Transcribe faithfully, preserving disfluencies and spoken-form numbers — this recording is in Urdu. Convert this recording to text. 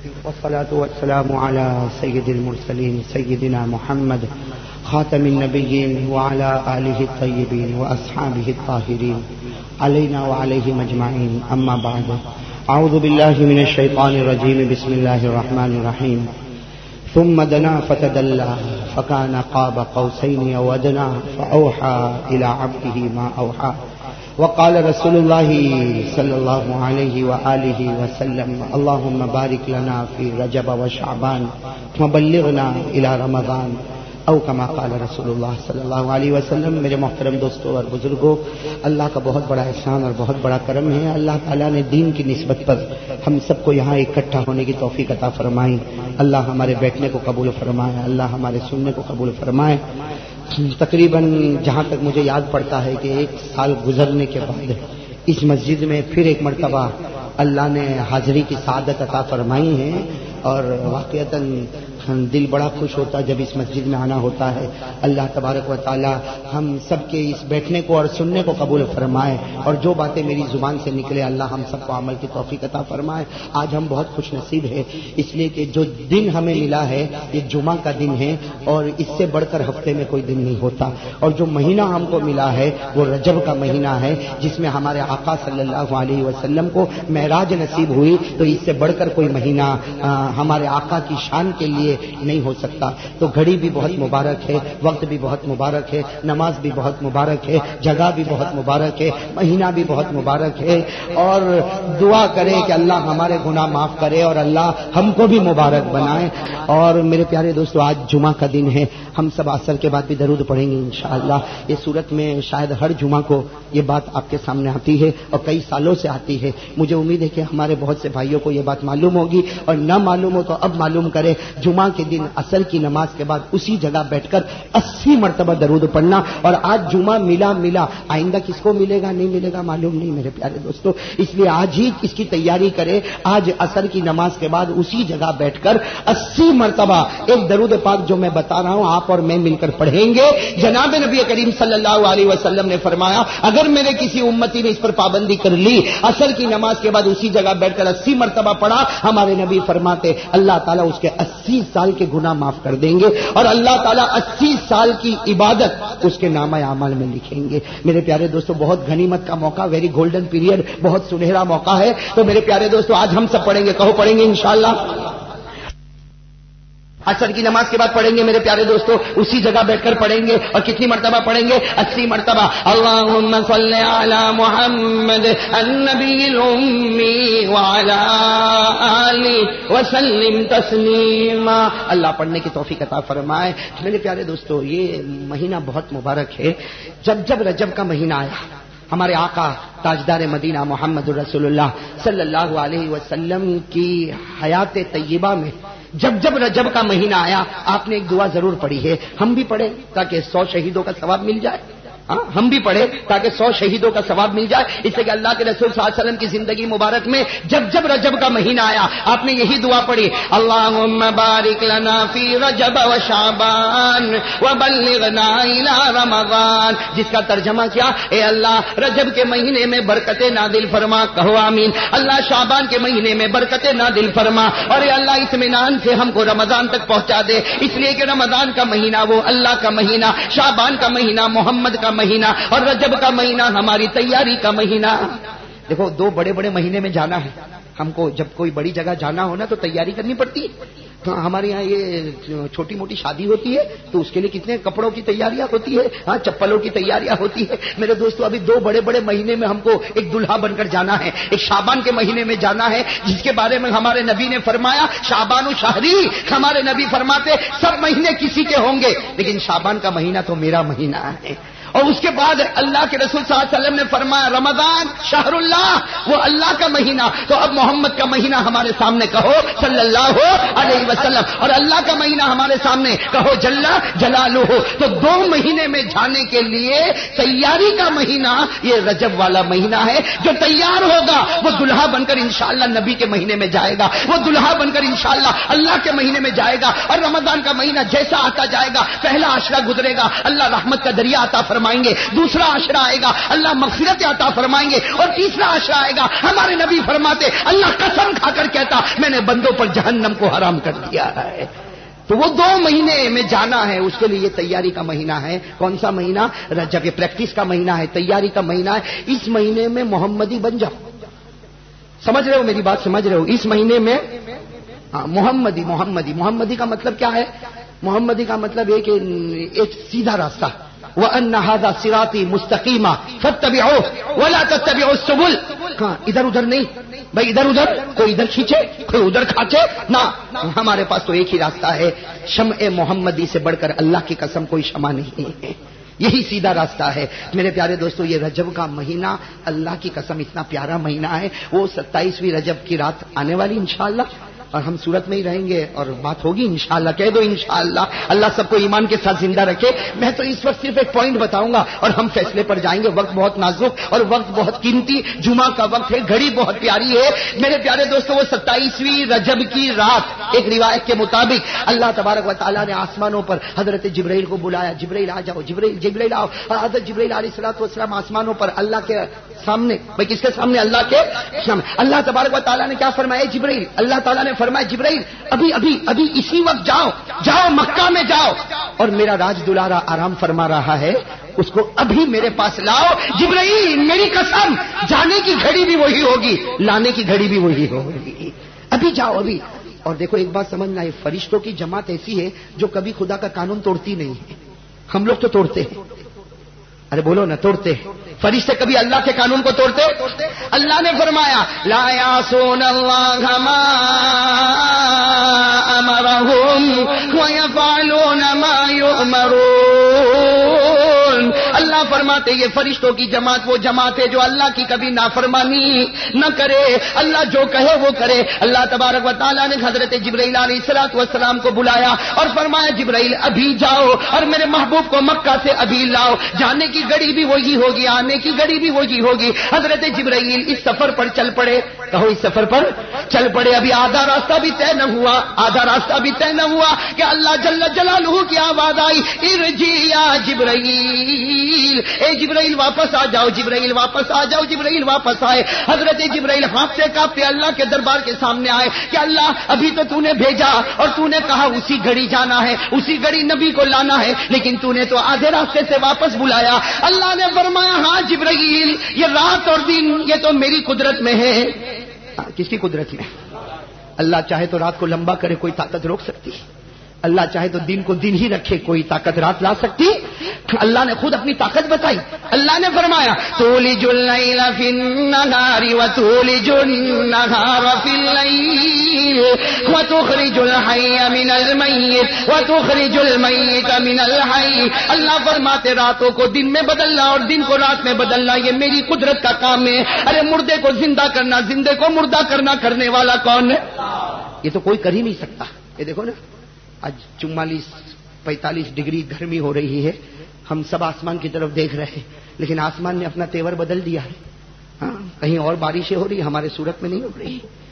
والصلاة والسلام على سيد المرسلين سيدنا محمد خاتم النبيين وعلى آله الطيبين وأصحابه الطاهرين علينا وعليهم أجمعين. أما بعد، أعوذ بالله من الشيطان الرجيم. بسم الله الرحمن الرحيم. ثم دنا فتدلى فكان قاب قوسين أو أدنى فأوحى إلى عبده ما أوحى. وقال رسول الله صلى الله عليه وآله وسلم: اللهم بارك لنا في رجب وشعبان وبلغنا إلى رمضان او کما قال رسول اللہ صلی اللہ علیہ وسلم. میرے محترم دوستوں اور بزرگوں، اللہ کا بہت بڑا احسان اور بہت بڑا کرم ہے. اللہ تعالیٰ نے دین کی نسبت پر ہم سب کو یہاں اکٹھا ہونے کی توفیق عطا فرمائی. اللہ ہمارے بیٹھنے کو قبول فرمائے، اللہ ہمارے سننے کو قبول فرمائے. تقریباً جہاں تک مجھے یاد پڑتا ہے کہ ایک سال گزرنے کے بعد اس مسجد میں پھر ایک مرتبہ اللہ نے حاضری کی سعادت عطا فرمائی ہے، اور واقعتاً دل بڑا خوش ہوتا ہے جب اس مسجد میں آنا ہوتا ہے. اللہ تبارک و تعالی ہم سب کے اس بیٹھنے کو اور سننے کو قبول فرمائے، اور جو باتیں میری زبان سے نکلے اللہ ہم سب کو عمل کی توفیق عطا فرمائے. آج ہم بہت خوش نصیب ہے اس لیے کہ جو دن ہمیں ملا ہے یہ جمعہ کا دن ہے، اور اس سے بڑھ کر ہفتے میں کوئی دن نہیں ہوتا. اور جو مہینہ ہم کو ملا ہے وہ رجب کا مہینہ ہے، جس میں ہمارے آقا صلی اللہ علیہ وسلم کو معراج نصیب ہوئی. تو اس سے بڑھ کر کوئی مہینہ ہمارے آقا کی شان کے لیے نہیں ہو سکتا. تو گھڑی بھی بہت مبارک ہے، وقت بھی بہت مبارک ہے، نماز بھی بہت مبارک ہے، جگہ بھی بہت مبارک ہے، مہینہ بھی بہت مبارک ہے. اور دعا کرے کہ اللہ ہمارے گناہ معاف کرے اور اللہ ہم کو بھی مبارک بنائے. اور میرے پیارے دوستو، آج جمعہ کا دن ہے. ہم سب عصر کے بعد بھی درود پڑھیں گے انشاءاللہ. یہ صورت میں شاید ہر جمعہ کو یہ بات آپ کے سامنے آتی ہے اور کئی سالوں سے آتی ہے. مجھے امید ہے کہ ہمارے بہت سے بھائیوں کو یہ بات معلوم ہوگی، اور نہ معلوم ہو تو اب معلوم کرے. جمعہ کے دن عصر کی نماز کے بعد اسی جگہ بیٹھ کر اسی مرتبہ درود پڑھنا. اور آج جمعہ ملا ملا آئندہ کس کو ملے گا نہیں ملے گا معلوم نہیں میرے پیارے دوستو. اس لیے آج ہی اس کی تیاری کرے. آج عصر کی نماز کے بعد اسی جگہ بیٹھ کر اسی مرتبہ ایک درود پاک جو میں بتا رہا ہوں آپ اور میں مل کر پڑھیں گے. جناب نبی کریم صلی اللہ علیہ وسلم نے فرمایا اگر میرے کسی امتی نے اس پر پابندی کر لی، عصر کی نماز کے بعد اسی جگہ بیٹھ کر اسی مرتبہ پڑھا، ہمارے نبی فرماتے اللہ تعالیٰ اس کے اسی سال کے گناہ معاف کر دیں گے، اور اللہ تعالیٰ اسی سال کی عبادت اس کے نامہ اعمال میں لکھیں گے. میرے پیارے دوستو، بہت غنیمت کا موقع، ویری گولڈن پیریڈ، بہت سنہرا موقع ہے. تو میرے پیارے دوستو آج ہم سب پڑھیں گے، کہو پڑھیں گے انشاءاللہ. عصر کی نماز کے بعد پڑھیں گے میرے پیارے دوستو، اسی جگہ بیٹھ کر پڑھیں گے. اور کتنی مرتبہ پڑھیں گے؟ اسی مرتبہ. اللہم صلی علی محمد النبی الامی وعلی آلہ وسلم تسلیما. اللہ پڑھنے کی توفیق عطا فرمائے. میرے پیارے دوستو، یہ مہینہ بہت مبارک ہے. جب جب رجب کا مہینہ آیا، ہمارے آقا تاجدار مدینہ محمد رسول اللہ صلی اللہ علیہ وسلم کی حیات طیبہ میں جب جب رجب کا مہینہ آیا آپ نے ایک دعا ضرور پڑھی ہے. ہم بھی پڑھیں تاکہ سو شہیدوں کا ثواب مل جائے. ہاں ہم بھی پڑھیں تاکہ سو شہیدوں کا ثواب مل جائے. اس لیے کہ اللہ کے رسول صلی اللہ علیہ وسلم کی زندگی مبارک میں جب جب رجب کا مہینہ آیا آپ نے یہی دعا پڑھی، اللہم بارک لنا فی رجب و شعبان وبلغنا الی رمضان، جس کا ترجمہ کیا؟ اے اللہ رجب کے مہینے میں برکتیں نازل فرما. کہو آمین. اللہ شعبان کے مہینے میں برکتیں نازل فرما، اور اے اللہ اطمینان سے ہم کو رمضان تک پہنچا دے. اس لیے کہ رمضان کا مہینہ وہ اللہ کا مہینہ، شعبان کا مہینہ محمد کا مہینہ، اور رجب کا مہینہ ہماری تیاری کا مہینہ. دیکھو دو بڑے بڑے مہینے میں جانا ہے ہم کو. جب کوئی بڑی جگہ جانا ہونا تو تیاری کرنی پڑتی ہے. ہمارے یہاں یہ چھوٹی موٹی شادی ہوتی ہے تو اس کے لیے کتنے کپڑوں کی تیاریاں ہوتی ہے، ہاں چپلوں کی تیاریاں ہوتی ہے. میرے دوستو ابھی دو بڑے بڑے مہینے میں ہم کو ایک دلہا بن کر جانا ہے. ایک شعبان کے مہینے میں جانا ہے جس کے بارے میں ہمارے نبی نے فرمایا شعبان و شہری. ہمارے نبی فرماتے سب مہینے کسی کے ہوں گے لیکن شعبان کا مہینہ تو میرا مہینہ ہے. اور اس کے بعد اللہ کے رسول صلی اللہ علیہ وسلم نے فرمایا رمضان شہر اللہ، وہ اللہ کا مہینہ. تو اب محمد کا مہینہ ہمارے سامنے کہو صلی اللہ علیہ وسلم، اور اللہ کا مہینہ ہمارے سامنے کہو جل جلالہ. تو دو مہینے میں جانے کے لیے تیاری کا مہینہ یہ رجب والا مہینہ ہے. جو تیار ہوگا وہ دلہا بن کر انشاءاللہ نبی کے مہینے میں جائے گا، وہ دلہا بن کر انشاءاللہ اللہ کے مہینے میں جائے گا. اور رمضان کا مہینہ جیسا آتا جائے گا، پہلا عشرہ گزرے گا اللہ رحمت کا دریا عطا فرما فرمائیں گے، دوسرا عشرہ آئے گا اللہ مغفرت عطا فرمائیں گے، اور تیسرا عشرہ آئے گا ہمارے نبی فرماتے اللہ قسم کھا کر کہتا میں نے بندوں پر جہنم کو حرام کر دیا ہے۔ تو وہ دو مہینے میں جانا ہے، اس کے لیے یہ تیاری کا مہینہ ہے۔ کون سا مہینہ؟ رجب، پریکٹس کا مہینہ ہے، تیاری کا مہینہ ہے۔ اس مہینے میں محمدی بن جاؤ۔ سمجھ رہے ہو میری بات؟ سمجھ رہے ہو؟ اس مہینے میں ہاں محمدی محمدی محمدی کا مطلب کیا ہے؟ محمدی کا مطلب ہے کہ ایک سیدھا راستہ، وَأَنَّ هَذَا صِرَاطِي مُسْتَقِيمًا فَاتَّبِعُوهُ وَلَا تَتَّبِعُوا السُّبُلَ۔ ہاں ادھر ادھر نہیں بھائی، ادھر ادھر کوئی ادھر کھینچے کوئی ادھر کھانچے نہ، ہمارے پاس تو ایک ہی راستہ ہے، شمع محمدی سے بڑھ کر اللہ کی قسم کوئی شمع نہیں ہے، یہی سیدھا راستہ ہے۔ میرے پیارے دوستو، یہ رجب کا مہینہ اللہ کی قسم اتنا پیارا مہینہ ہے، وہ ستائیسویں رجب کی رات آنے والی انشاءاللہ، اور ہم صورت میں ہی رہیں گے اور بات ہوگی انشاءاللہ۔ کہہ دو انشاءاللہ۔ اللہ سب کو ایمان کے ساتھ زندہ رکھے۔ میں تو اس وقت صرف ایک پوائنٹ بتاؤں گا اور ہم فیصلے پر جائیں گے۔ وقت بہت نازک اور وقت بہت قیمتی، جمعہ کا وقت ہے، گھڑی بہت پیاری ہے میرے پیارے دوستو۔ وہ ستائیسویں رجب کی رات ایک روایت کے مطابق اللہ تبارک و تعالیٰ نے آسمانوں پر حضرت جبرائیل کو بلایا، جبرائیل آ جاؤ، جبرائیل جبرائیل آؤ۔ حضرت جبرائیل علیہ الصلوۃ والسلام آسمانوں پر اللہ کے سامنے، بھائی کس کے سامنے؟ اللہ کے سامنے۔ اللہ تبارک و تعالیٰ نے کیا فرمایا؟ جبرائیل، اللہ تعالیٰ نے فرمایا جبرائیل ابھی ابھی ابھی اسی وقت جاؤ جاؤ مکہ میں جاؤ، اور میرا راج دلارا آرام فرما رہا ہے، اس کو ابھی میرے پاس لاؤ۔ جبرائیل میری قسم، جانے کی گھڑی بھی وہی ہوگی، لانے کی گھڑی بھی وہی ہوگی، ابھی جاؤ ابھی۔ اور دیکھو ایک بات سمجھنا ہے، فرشتوں کی جماعت ایسی ہے جو کبھی خدا کا قانون توڑتی نہیں ہے۔ ہم لوگ تو توڑتے ہیں، ارے بولو نا، توڑتے ہیں۔ فرشتے کبھی اللہ کے قانون کو توڑتے؟ اللہ نے فرمایا لا یعصون اللہ ما امرهم ویفعلون ما یؤمرون۔ اللہ فرماتے یہ فرشتوں کی جماعت وہ جماعت ہے جو اللہ کی کبھی نافرمانی نہ کرے، اللہ جو کہے وہ کرے۔ اللہ تبارک و تعالیٰ نے حضرت جبرائیل علیہ الصلوۃ والسلام کو بلایا اور فرمایا جبرائیل ابھی جاؤ اور میرے محبوب کو مکہ سے ابھی لاؤ، جانے کی گھڑی بھی وہی ہوگی، آنے کی گھڑی بھی وہی ہوگی۔ حضرت جبرائیل اس سفر پر چل پڑے، کہو اس سفر پر چل پڑے۔ ابھی آدھا راستہ بھی طے نہ ہوا، آدھا راستہ بھی طے نہ ہوا کہ اللہ جل جلالہ کی آواز آئی ارجع یا جبرائیل، اے جبرائیل واپس آ جاؤ، جبرائیل واپس آ جاؤ، جبرائیل واپس آئے۔ حضرت جبرائیل ہانپتے کانپتے اللہ کے دربار کے سامنے آئے کہ اللہ ابھی تو تو نے بھیجا اور تو نے کہا اسی گھڑی جانا ہے، اسی گھڑی نبی کو لانا ہے، لیکن تو نے تو آدھے راستے سے واپس بلایا۔ اللہ نے فرمایا ہاں جبرائیل، یہ رات اور دن یہ تو میری قدرت میں ہے۔ کس کی قدرت میں؟ اللہ چاہے تو رات کو لمبا کرے، کوئی طاقت روک سکتی؟ اللہ چاہے تو دن کو دن ہی رکھے، کوئی طاقت رات لا سکتی؟ اللہ نے خود اپنی طاقت بتائی۔ اللہ نے فرمایا تولج اللیل فی النہار وتولج النہار فی اللیل وتخرج الحی من المیت وتخرج المیت من الحی۔ اللہ فرماتے راتوں کو دن میں بدلنا اور دن کو رات میں بدلنا یہ میری قدرت کا کام ہے۔ ارے مردے کو زندہ کرنا، زندے کو مردہ کرنا کرنے والا کون ہے؟ یہ تو کوئی کر ہی نہیں سکتا۔ یہ دیکھو نا آج چوالیس پینتالیس ڈگری گرمی ہو رہی ہے، ہم سب آسمان کی طرف دیکھ رہے ہیں، لیکن آسمان نے اپنا تیور بدل دیا ہے۔ ہاں کہیں اور بارشیں ہو رہی، ہمارے صورت میں نہیں ہو رہی۔